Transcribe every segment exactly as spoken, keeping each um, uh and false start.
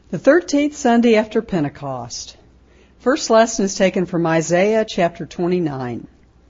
The thirteenth Sunday after Pentecost. First lesson is taken from Isaiah chapter twenty-nine.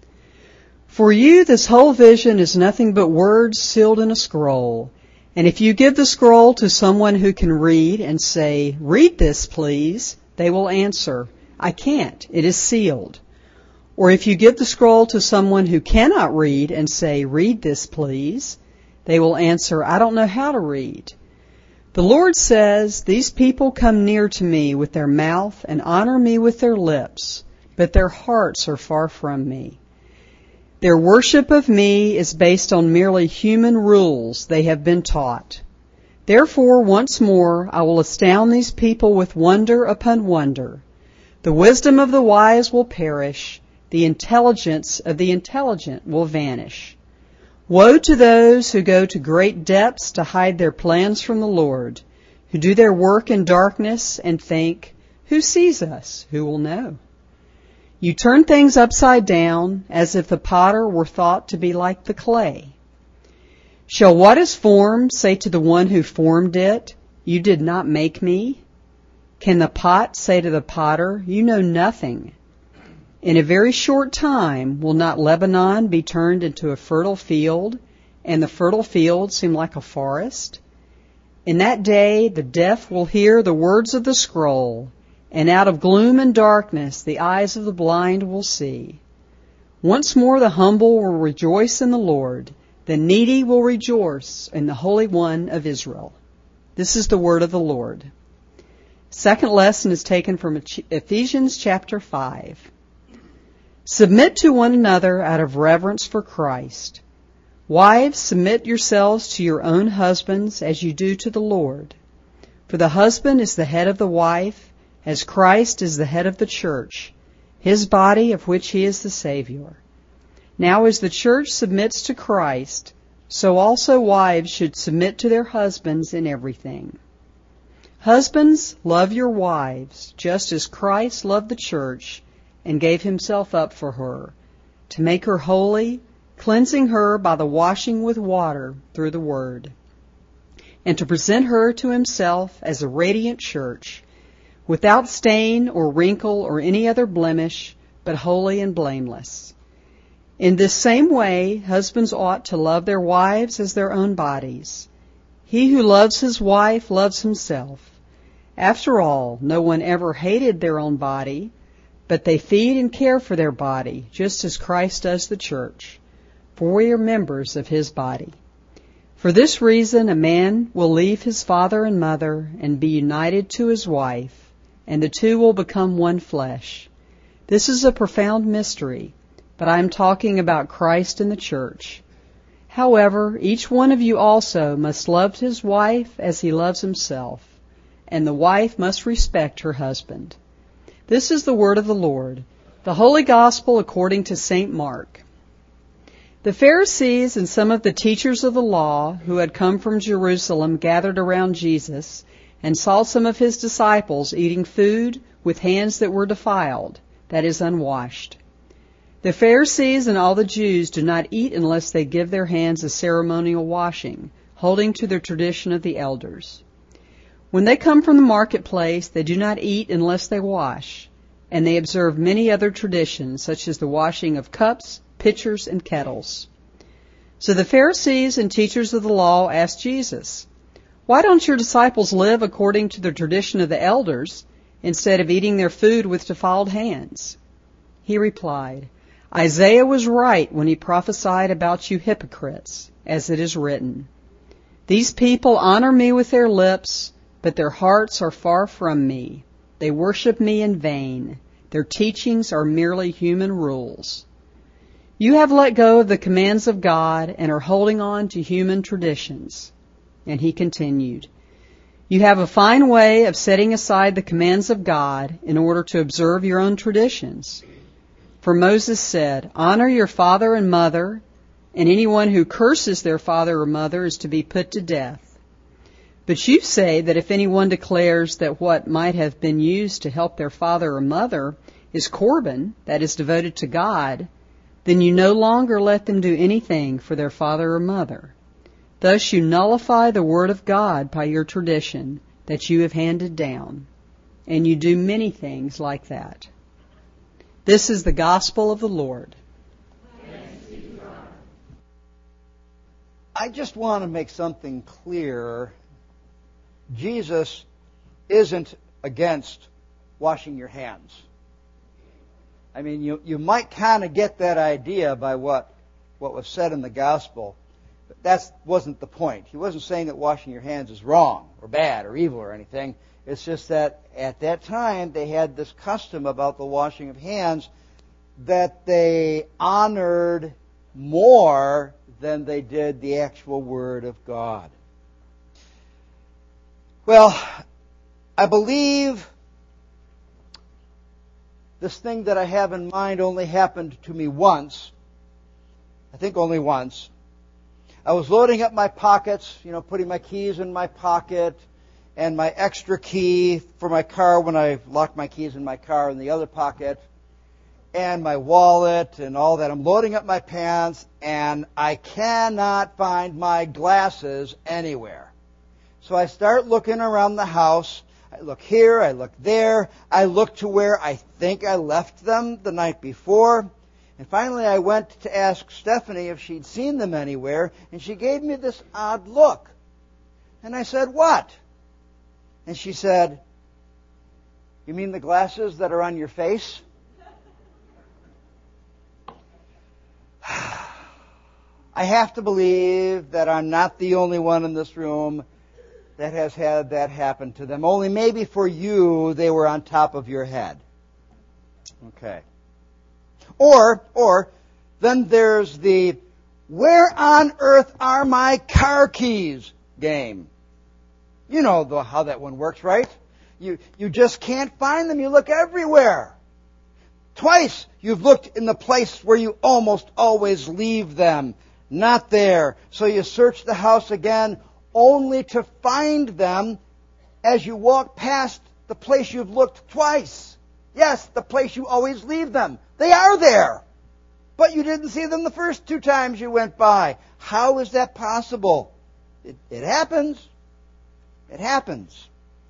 For you this whole vision is nothing but words sealed in a scroll. And if you give the scroll to someone who can read and say, "Read this, please," they will answer, "I can't, it is sealed." Or if you give the scroll to someone who cannot read and say, "Read this, please," they will answer, "I don't know how to read." The Lord says, "These people come near to me with their mouth and honor me with their lips, but their hearts are far from me. Their worship of me is based on merely human rules they have been taught. Therefore, once more, I will astound these people with wonder upon wonder. The wisdom of the wise will perish, the intelligence of the intelligent will vanish. Woe to those who go to great depths to hide their plans from the Lord, who do their work in darkness and think, 'Who sees us? Who will know?' You turn things upside down, as if the potter were thought to be like the clay. Shall what is formed say to the one who formed it, 'You did not make me'? Can the pot say to the potter, 'You know nothing'? In a very short time will not Lebanon be turned into a fertile field, and the fertile field seem like a forest? In that day the deaf will hear the words of the scroll, and out of gloom and darkness the eyes of the blind will see. Once more the humble will rejoice in the Lord, the needy will rejoice in the Holy One of Israel." This is the word of the Lord. Second lesson is taken from Ephesians chapter five. Submit to one another out of reverence for Christ. Wives, submit yourselves to your own husbands as you do to the Lord. For the husband is the head of the wife, as Christ is the head of the church, his body of which he is the Savior. Now as the church submits to Christ, so also wives should submit to their husbands in everything. Husbands, love your wives, just as Christ loved the church and gave himself up for her, to make her holy, cleansing her by the washing with water through the word, and to present her to himself as a radiant church, without stain or wrinkle or any other blemish, but holy and blameless. In this same way, husbands ought to love their wives as their own bodies. He who loves his wife loves himself. After all, no one ever hated their own body, but they feed and care for their body, just as Christ does the church, for we are members of his body. For this reason, a man will leave his father and mother and be united to his wife, and the two will become one flesh. This is a profound mystery, but I am talking about Christ and the church. However, each one of you also must love his wife as he loves himself, and the wife must respect her husband. This is the word of the Lord, the Holy Gospel according to Saint Mark. The Pharisees and some of the teachers of the law who had come from Jerusalem gathered around Jesus and saw some of his disciples eating food with hands that were defiled, that is, unwashed. The Pharisees and all the Jews do not eat unless they give their hands a ceremonial washing, holding to the tradition of the elders. When they come from the marketplace, they do not eat unless they wash, and they observe many other traditions, such as the washing of cups, pitchers, and kettles. So the Pharisees and teachers of the law asked Jesus, "Why don't your disciples live according to the tradition of the elders, instead of eating their food with defiled hands?" He replied, "Isaiah was right when he prophesied about you hypocrites, as it is written, 'These people honor me with their lips, but their hearts are far from me. They worship me in vain. Their teachings are merely human rules.' You have let go of the commands of God and are holding on to human traditions." And he continued, "You have a fine way of setting aside the commands of God in order to observe your own traditions. For Moses said, 'Honor your father and mother,' and anyone who curses their father or mother is to be put to death. But you say that if anyone declares that what might have been used to help their father or mother is korban, that is devoted to God, then you no longer let them do anything for their father or mother. Thus you nullify the word of God by your tradition, that you have handed down, and you do many things like that. This is the gospel of the Lord. I just want to make something clear. Jesus isn't against washing your hands. I mean, you, you might kind of get that idea by what, what was said in the gospel. But that wasn't the point. He wasn't saying that washing your hands is wrong or bad or evil or anything. It's just that at that time they had this custom about the washing of hands that they honored more than they did the actual Word of God. Well, I believe this thing that I have in mind only happened to me once. I think only once. I was loading up my pockets, you know, putting my keys in my pocket and my extra key for my car when I locked my keys in my car in the other pocket, and my wallet and all that. I'm loading up my pants, and I cannot find my glasses anywhere. So I start looking around the house. I look here, I look there. I look to where I think I left them the night before. And finally I went to ask Stephanie if she'd seen them anywhere, and she gave me this odd look. And I said, "What?" And she said, "You mean the glasses that are on your face?" I have to believe that I'm not the only one in this room that has had that happen to them. Only maybe for you, they were on top of your head. Okay. Or, or, then there's the, "Where on earth are my car keys?" game. You know the, how that one works, right? You, you just can't find them. You look everywhere. Twice you've looked in the place where you almost always leave them. Not there. So you search the house again, only to find them as you walk past the place you've looked twice. Yes, the place you always leave them. They are there. But you didn't see them the first two times you went by. How is that possible? It, it happens. It happens.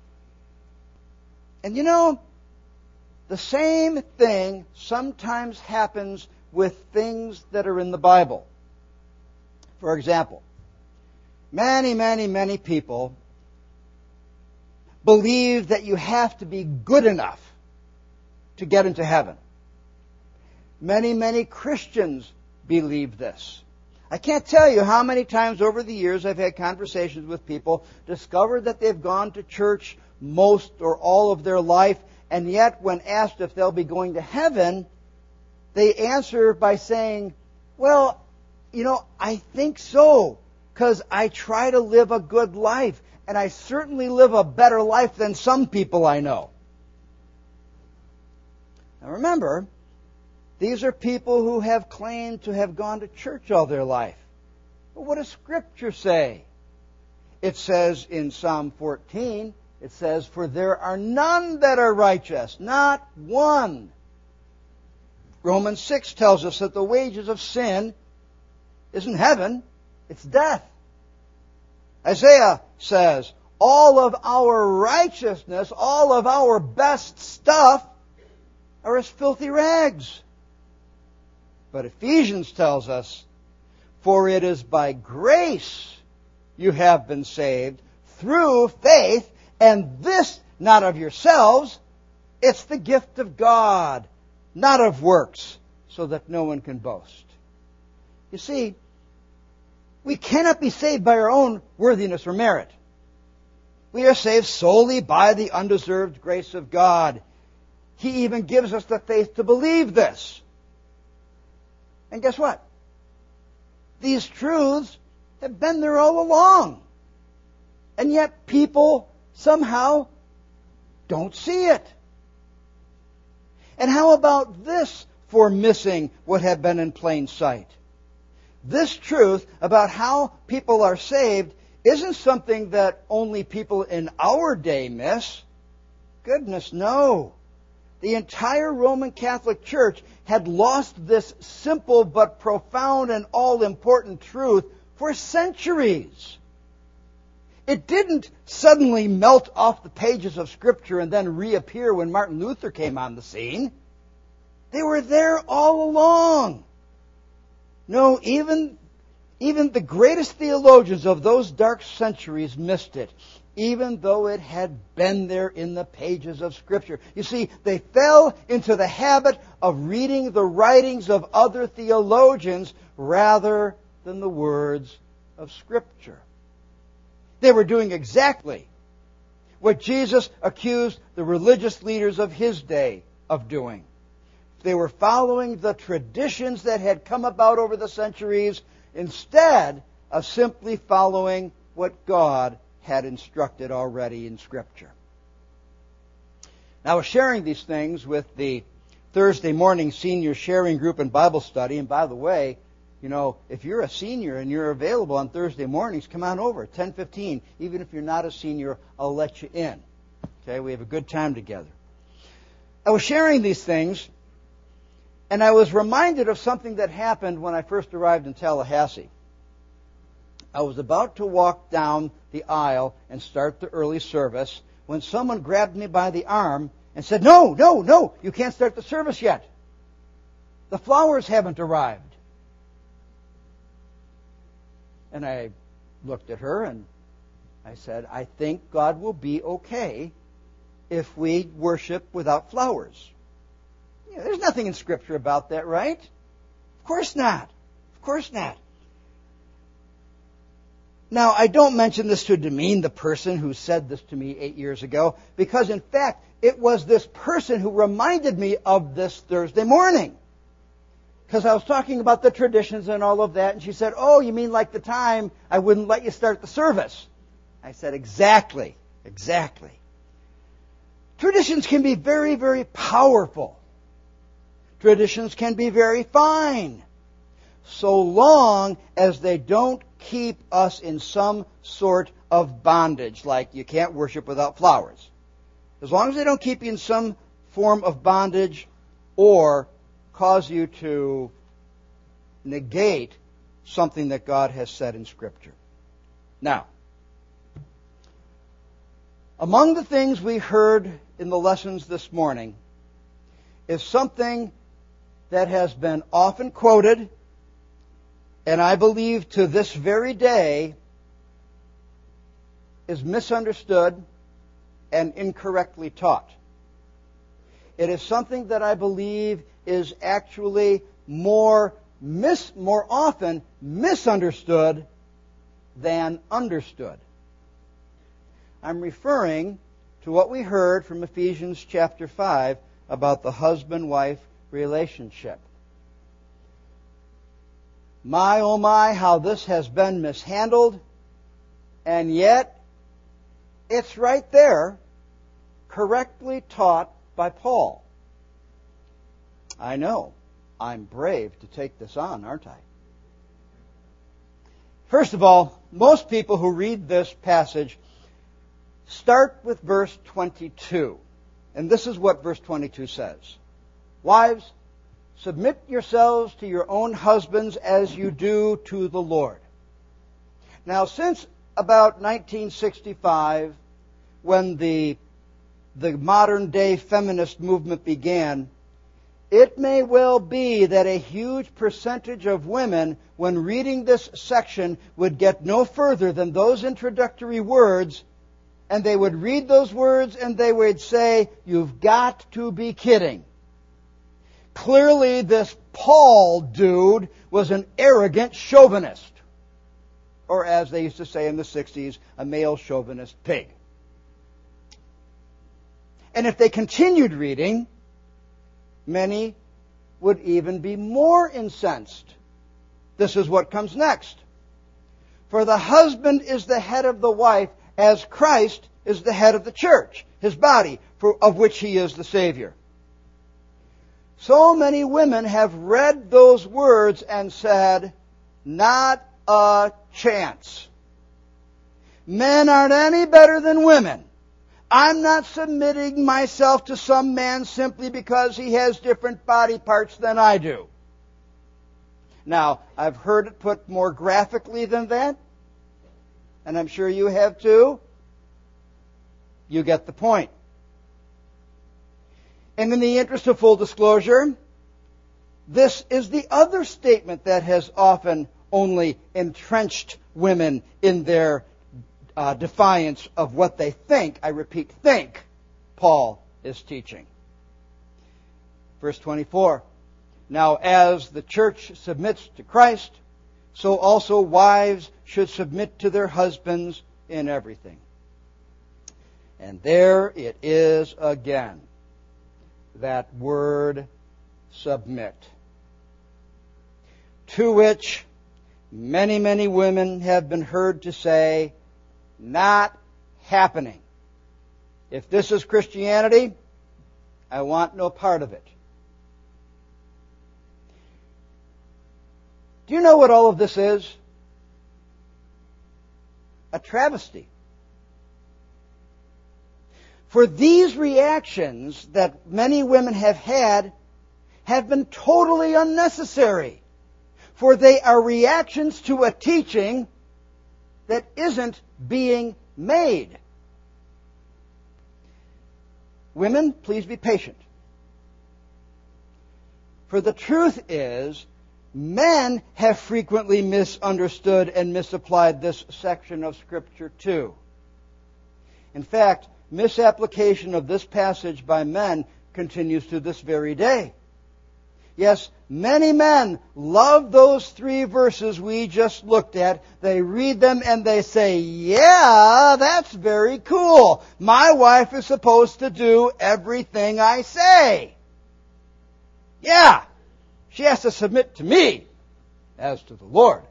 And you know, the same thing sometimes happens with things that are in the Bible. For example, many, many, many people believe that you have to be good enough to get into heaven. Many, many Christians believe this. I can't tell you how many times over the years I've had conversations with people, discovered that they've gone to church most or all of their life, and yet when asked if they'll be going to heaven, they answer by saying, "Well, you know, I think so, because I try to live a good life, and I certainly live a better life than some people I know." Now remember, these are people who have claimed to have gone to church all their life. But what does Scripture say? It says in Psalm fourteen, it says, "For there are none that are righteous, not one." Romans six tells us that the wages of sin isn't heaven, it's death. Isaiah says, all of our righteousness, all of our best stuff are as filthy rags. But Ephesians tells us, "For it is by grace you have been saved through faith, and this not of yourselves, it's the gift of God, not of works, so that no one can boast." You see, we cannot be saved by our own worthiness or merit. We are saved solely by the undeserved grace of God. He even gives us the faith to believe this. And guess what? These truths have been there all along. And yet people somehow don't see it. And how about this for missing what had been in plain sight? This truth about how people are saved isn't something that only people in our day miss. Goodness, no. The entire Roman Catholic Church had lost this simple but profound and all-important truth for centuries. It didn't suddenly melt off the pages of Scripture and then reappear when Martin Luther came on the scene. They were there all along. No, even, even the greatest theologians of those dark centuries missed it, even though it had been there in the pages of Scripture. You see, they fell into the habit of reading the writings of other theologians rather than the words of Scripture. They were doing exactly what Jesus accused the religious leaders of His day of doing. They were following the traditions that had come about over the centuries instead of simply following what God had instructed already in Scripture. Now, I was sharing these things with the Thursday morning senior sharing group and Bible study. And by the way, you know, if you're a senior and you're available on Thursday mornings, come on over, ten fifteen. Even if you're not a senior, I'll let you in. Okay, we have a good time together. I was sharing these things, and I was reminded of something that happened when I first arrived in Tallahassee. I was about to walk down the aisle and start the early service when someone grabbed me by the arm and said, "No, no, no, you can't start the service yet. The flowers haven't arrived." And I looked at her and I said, "I think God will be okay if we worship without flowers." Yeah, there's nothing in Scripture about that, right? Of course not. Of course not. Now, I don't mention this to demean the person who said this to me eight years ago, because in fact, it was this person who reminded me of this Thursday morning. Because I was talking about the traditions and all of that, and she said, "Oh, you mean like the time I wouldn't let you start the service?" I said, "Exactly, exactly." Traditions can be very, very powerful. Traditions can be very fine, so long as they don't keep us in some sort of bondage, like you can't worship without flowers. As long as they don't keep you in some form of bondage or cause you to negate something that God has said in Scripture. Now, among the things we heard in the lessons this morning is something that has been often quoted, and I believe to this very day is misunderstood and incorrectly taught. It is something that I believe is actually more mis, more often misunderstood than understood. I'm referring to what we heard from Ephesians chapter five about the husband-wife relationship. My, oh my, how this has been mishandled, and yet it's right there, correctly taught by Paul. I know. I'm brave to take this on, aren't I? First of all, most people who read this passage start with verse twenty-two. And this is what verse twenty-two says. "Wives, submit yourselves to your own husbands as you do to the Lord." Now, since about nineteen sixty-five, when the, the modern-day feminist movement began, it may well be that a huge percentage of women, when reading this section, would get no further than those introductory words, and they would read those words and they would say, "You've got to be kidding." Clearly, this Paul dude was an arrogant chauvinist. Or as they used to say in the sixties, a male chauvinist pig. And if they continued reading, many would even be more incensed. This is what comes next. "For the husband is the head of the wife, as Christ is the head of the church, His body, for, of which He is the Savior." So many women have read those words and said, "Not a chance. Men aren't any better than women. I'm not submitting myself to some man simply because he has different body parts than I do." Now, I've heard it put more graphically than that. and I'm sure you have too. You get the point. And in the interest of full disclosure, this is the other statement that has often only entrenched women in their uh, defiance of what they think, I repeat, think, Paul is teaching. Verse twenty-four, now as the church submits to Christ, so also wives should submit to their husbands in everything. And there it is again, that word submit, to which many, many women have been heard to say, not happening. If this is Christianity, I want no part of it. Do you know what all of this is? A travesty. For these reactions that many women have had have been totally unnecessary. For they are reactions to a teaching that isn't being made. Women, please be patient. For the truth is, men have frequently misunderstood and misapplied this section of Scripture too. In fact, misapplication of this passage by men continues to this very day. Yes, many men love those three verses we just looked at. They read them and they say, yeah, that's very cool. My wife is supposed to do everything I say. Yeah, she has to submit to me as to the Lord.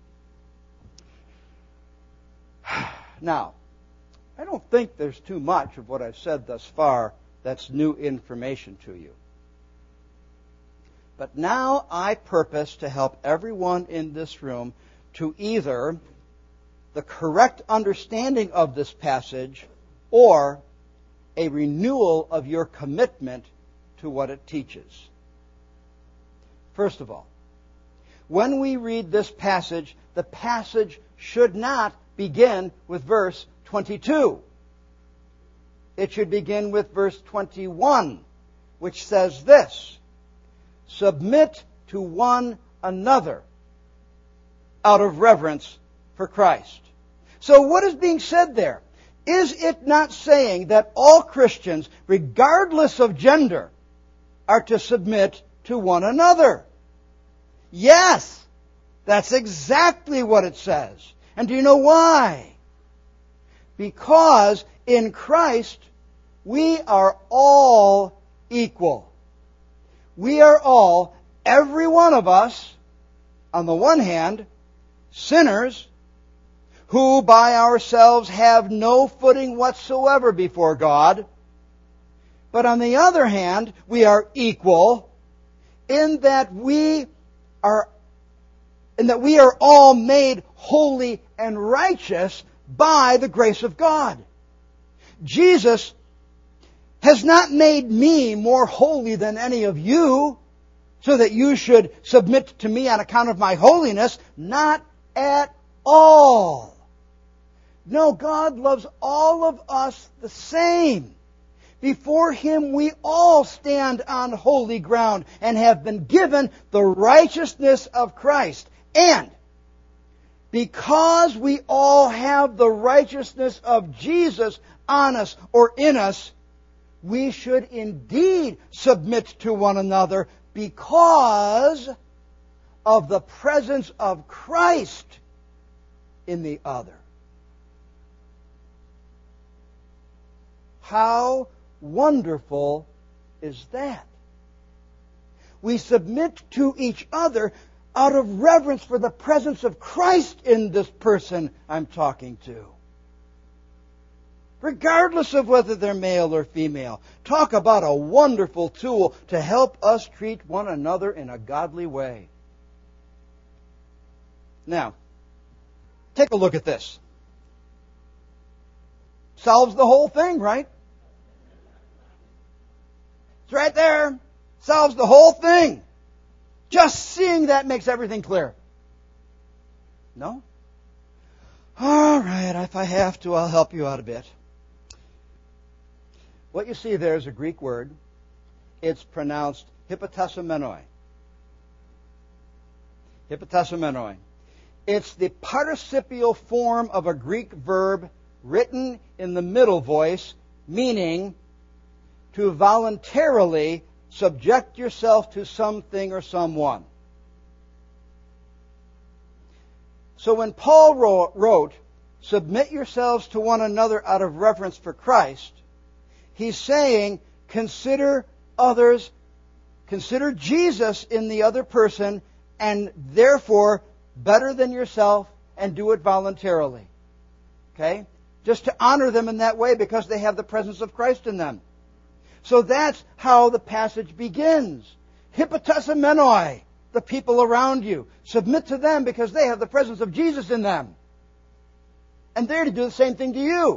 Now, I don't think there's too much of what I've said thus far that's new information to you. But now I purpose to help everyone in this room to either the correct understanding of this passage or a renewal of your commitment to what it teaches. First of all, when we read this passage, the passage should not begin with verse twenty-two. It should begin with verse twenty-one, which says this: submit to one another out of reverence for Christ. So what is being said there? Is it not saying that all Christians, regardless of gender, are to submit to one another? Yes, that's exactly what it says. And do you know why? Because in Christ, we are all equal. We are all, every one of us, on the one hand, sinners who by ourselves have no footing whatsoever before God. But on the other hand, we are equal in that we are in that we are all made holy and righteous by the grace of God. Jesus has not made me more holy than any of you, so that you should submit to me on account of my holiness. Not at all. No, God loves all of us the same. Before Him we all stand on holy ground and have been given the righteousness of Christ. And because we all have the righteousness of Jesus on us or in us, we should indeed submit to one another because of the presence of Christ in the other. How wonderful is that? We submit to each other out of reverence for the presence of Christ in this person I'm talking to. Regardless of whether they're male or female. Talk about a wonderful tool to help us treat one another in a godly way. Now, take a look at this. Solves the whole thing, right? It's right there. Solves the whole thing. Just seeing that makes everything clear. No? All right, if I have to, I'll help you out a bit. What you see there is a Greek word. It's pronounced hypotasamenoi. Hypotasamenoi. It's the participial form of a Greek verb written in the middle voice, meaning to voluntarily subject yourself to something or someone. So when Paul wrote, submit yourselves to one another out of reverence for Christ, he's saying, consider others, consider Jesus in the other person, and therefore better than yourself, and do it voluntarily. Okay? Just to honor them in that way because they have the presence of Christ in them. So that's how the passage begins. Hypotasamenoi, the people around you. Submit to them because they have the presence of Jesus in them. And they're to do the same thing to you.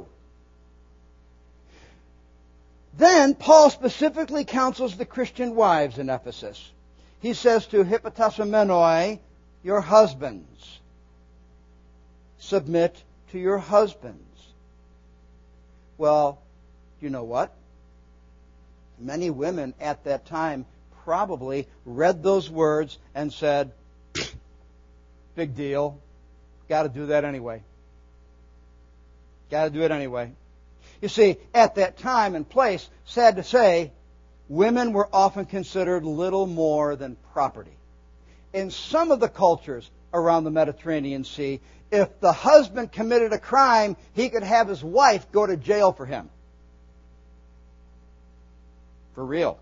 Then Paul specifically counsels the Christian wives in Ephesus. He says to hypotasamenoi, your husbands. Submit to your husbands. Well, you know what? Many women at that time probably read those words and said, big deal. Got to do that anyway. Got to do it anyway. You see, at that time and place, sad to say, women were often considered little more than property. In some of the cultures around the Mediterranean Sea, if the husband committed a crime, he could have his wife go to jail for him. For real.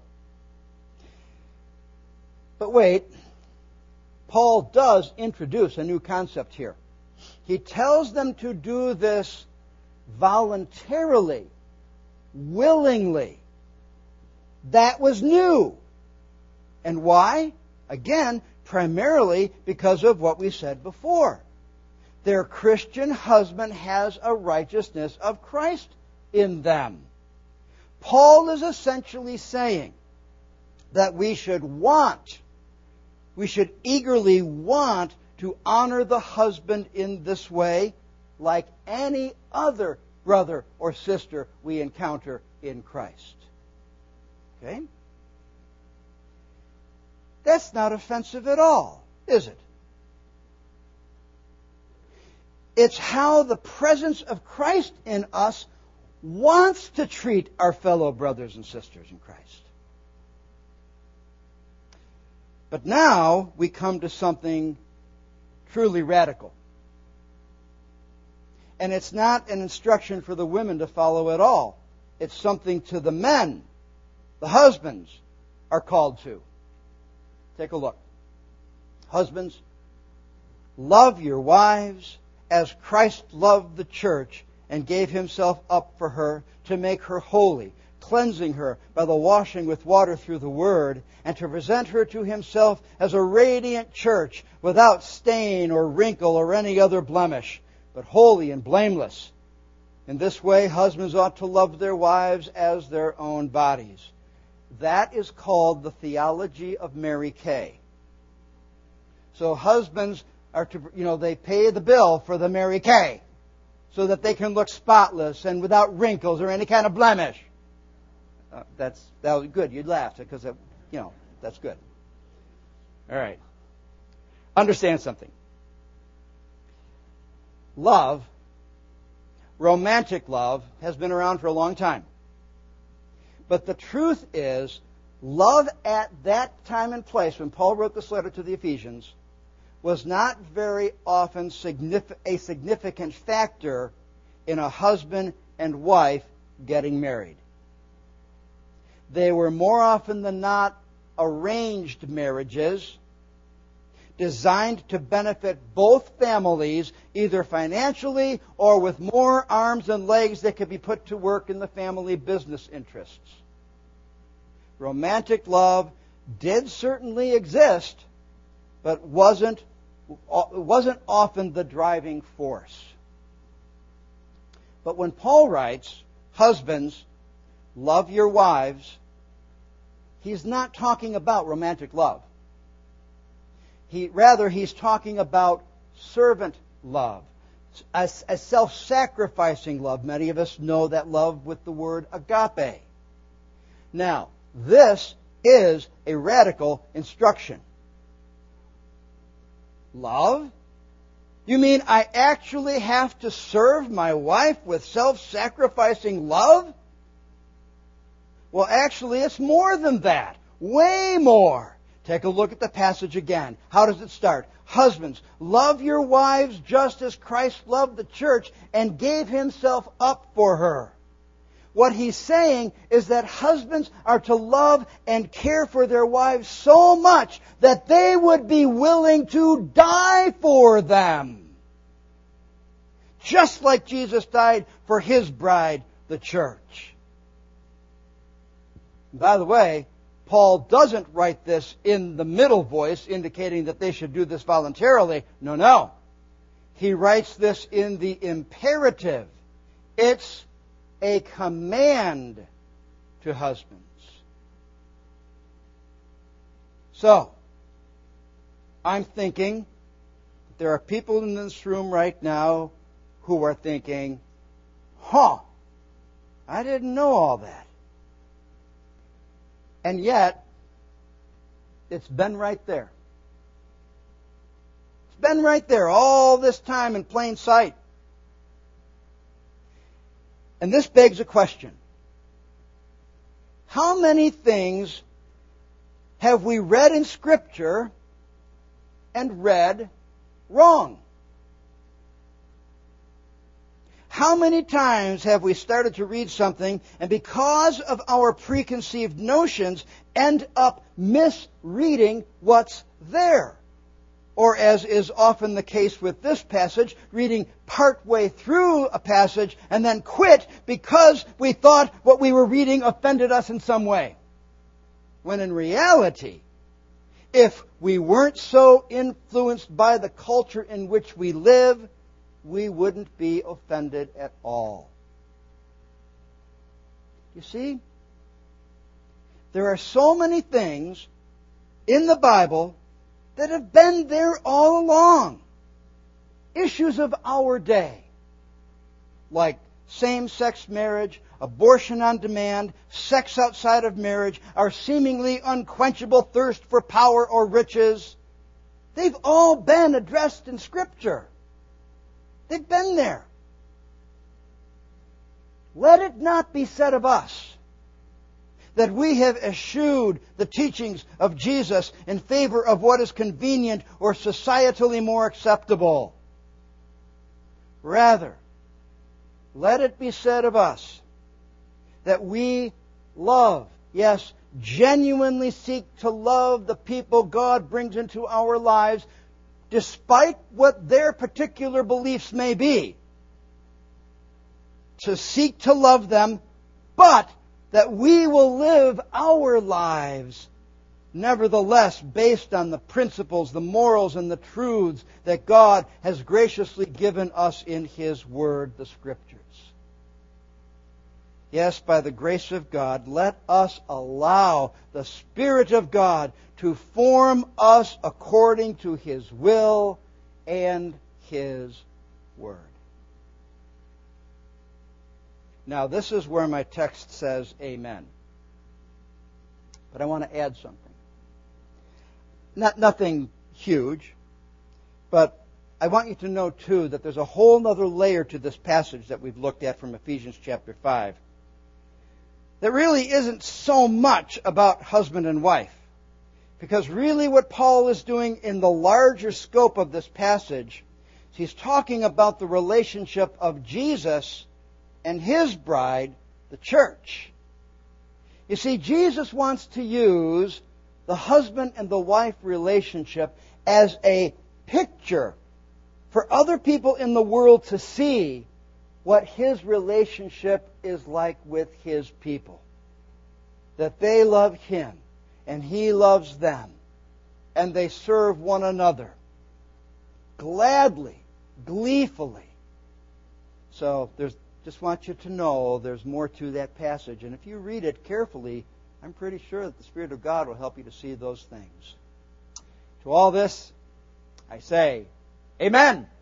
But wait, Paul does introduce a new concept here. He tells them to do this voluntarily, willingly. That was new. And why? Again, primarily because of what we said before. Their Christian husband has a righteousness of Christ in them. Paul is essentially saying that we should want, we should eagerly want to honor the husband in this way like any other brother or sister we encounter in Christ. Okay? That's not offensive at all, is it? It's how the presence of Christ in us wants to treat our fellow brothers and sisters in Christ. But now we come to something truly radical. And it's not an instruction for the women to follow at all. It's something to the men. The husbands are called to. Take a look. Husbands, love your wives as Christ loved the church and gave himself up for her to make her holy, cleansing her by the washing with water through the word, and to present her to himself as a radiant church without stain or wrinkle or any other blemish, but holy and blameless. In this way, husbands ought to love their wives as their own bodies. That is called the theology of Mary Kay. So husbands are to, you know, they pay the bill for the Mary Kay so that they can look spotless and without wrinkles or any kind of blemish. Uh, that's that was good. You laughed because, you know, that's good. All right. Understand something. Love, romantic love, has been around for a long time. But the truth is, love at that time and place, when Paul wrote this letter to the Ephesians, was not very often signific- a significant factor in a husband and wife getting married. They were more often than not arranged marriages designed to benefit both families, either financially or with more arms and legs that could be put to work in the family business interests. Romantic love did certainly exist, but wasn't, wasn't often the driving force. But when Paul writes, husbands, love your wives, he's not talking about romantic love. He, rather, he's talking about servant love. a, a self-sacrificing love. Many of us know that love with the word agape. Now, this is a radical instruction. Love? You mean I actually have to serve my wife with self-sacrificing love? Well, actually, it's more than that. Way more. Take a look at the passage again. How does it start? Husbands, love your wives just as Christ loved the church and gave himself up for her. What he's saying is that husbands are to love and care for their wives so much that they would be willing to die for them. Just like Jesus died for His bride, the church. By the way, Paul doesn't write this in the middle voice, indicating that they should do this voluntarily. No, no. He writes this in the imperative. It's a command to husbands. So, I'm thinking that there are people in this room right now who are thinking, huh, I didn't know all that. And yet, it's been right there. It's been right there all this time in plain sight. And this begs a question. How many things have we read in Scripture and read wrong? How many times have we started to read something and because of our preconceived notions end up misreading what's there? Or, as is often the case with this passage, reading partway through a passage and then quit because we thought what we were reading offended us in some way. When in reality, if we weren't so influenced by the culture in which we live, we wouldn't be offended at all. You see, there are so many things in the Bible that have been there all along. Issues of our day, like same-sex marriage, abortion on demand, sex outside of marriage, our seemingly unquenchable thirst for power or riches. They've all been addressed in Scripture. They've been there. Let it not be said of us that we have eschewed the teachings of Jesus in favor of what is convenient or societally more acceptable. Rather, let it be said of us that we love, yes, genuinely seek to love the people God brings into our lives, despite what their particular beliefs may be. To seek to love them, but that we will live our lives nevertheless based on the principles, the morals, and the truths that God has graciously given us in His Word, the Scriptures. Yes, by the grace of God, let us allow the Spirit of God to form us according to His will and His Word. Now, this is where my text says amen. But I want to add something. Not nothing huge, but I want you to know, too, that there's a whole other layer to this passage that we've looked at from Ephesians chapter five that really isn't so much about husband and wife. Because really what Paul is doing in the larger scope of this passage, he's talking about the relationship of Jesus and His bride, the church. You see, Jesus wants to use the husband and the wife relationship as a picture for other people in the world to see what His relationship is like with His people. That they love Him and He loves them and they serve one another gladly, gleefully. So there's just want you to know there's more to that passage. And if you read it carefully, I'm pretty sure that the Spirit of God will help you to see those things. To all this, I say, amen.